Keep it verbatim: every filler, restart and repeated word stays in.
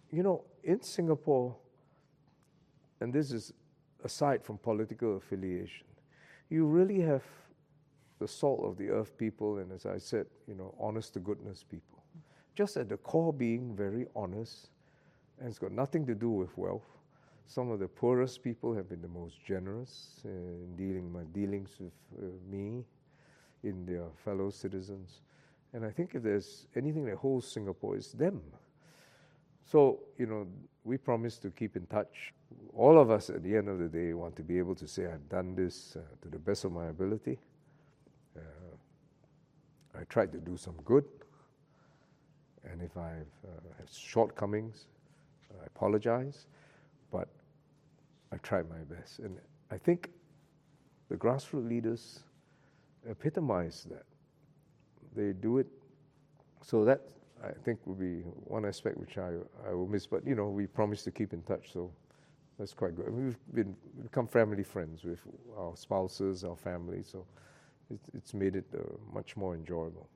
you know, in Singapore, and this is aside from political affiliation, you really have the salt of the earth people, and as I said, you know, honest to goodness people. Just at the core being very honest, and it's got nothing to do with wealth. Some of the poorest people have been the most generous in dealing my dealings with uh, me, in their fellow citizens. And I think if there's anything that holds Singapore, it's them. So, you know, we promise to keep in touch. All of us at the end of the day want to be able to say, I've done this uh, to the best of my ability. Uh, I tried to do some good. And if I've uh, have shortcomings, I apologize. But I tried my best. And I think the grassroots leaders epitomize that. They do it. So that, I think, will be one aspect which I, I will miss. But, you know, we promise to keep in touch, so that's quite good. We've been become family friends with our spouses, our families, so it, it's made it uh, much more enjoyable.